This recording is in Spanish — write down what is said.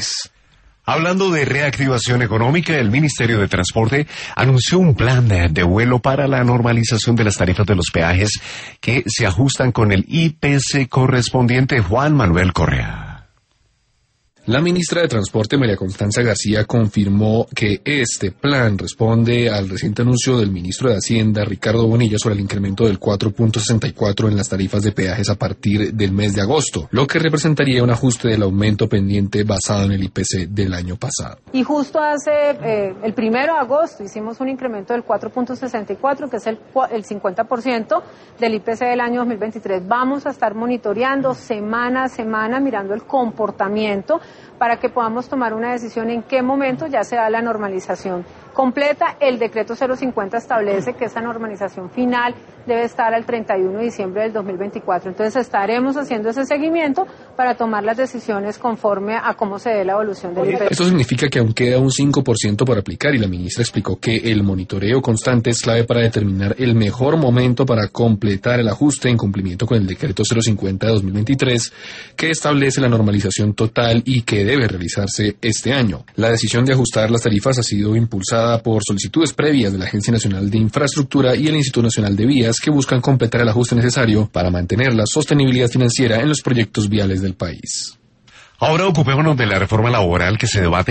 Hablando de reactivación económica, el Ministerio de Transporte anunció un plan de vuelo para la normalización de las tarifas de los peajes que se ajustan con el IPC correspondiente. Juan Manuel Correa. La ministra de Transporte, María Constanza García, confirmó que este plan responde al reciente anuncio del ministro de Hacienda, Ricardo Bonilla, sobre el incremento del 4.64 en las tarifas de peajes a partir del mes de agosto, lo que representaría un ajuste del aumento pendiente basado en el IPC del año pasado. Y justo hace el 1 de agosto hicimos un incremento del 4.64, que es el 50% del IPC del año 2023. Vamos a estar monitoreando semana a semana, mirando el comportamiento, para que podamos tomar una decisión en qué momento ya se da la normalización completa. El decreto 050 establece que esta normalización final debe estar al 31 de diciembre del 2024. Entonces estaremos haciendo ese seguimiento para tomar las decisiones conforme a cómo se dé la evolución del IPC. Esto significa que aún queda un 5% por aplicar, y la ministra explicó que el monitoreo constante es clave para determinar el mejor momento para completar el ajuste en cumplimiento con el decreto 050 de 2023, que establece la normalización total y que debe realizarse este año. La decisión de ajustar las tarifas ha sido impulsada por solicitudes previas de la Agencia Nacional de Infraestructura y el Instituto Nacional de Vías, que buscan completar el ajuste necesario para mantener la sostenibilidad financiera en los proyectos viales del país. Ahora ocupémonos de la reforma laboral que se debate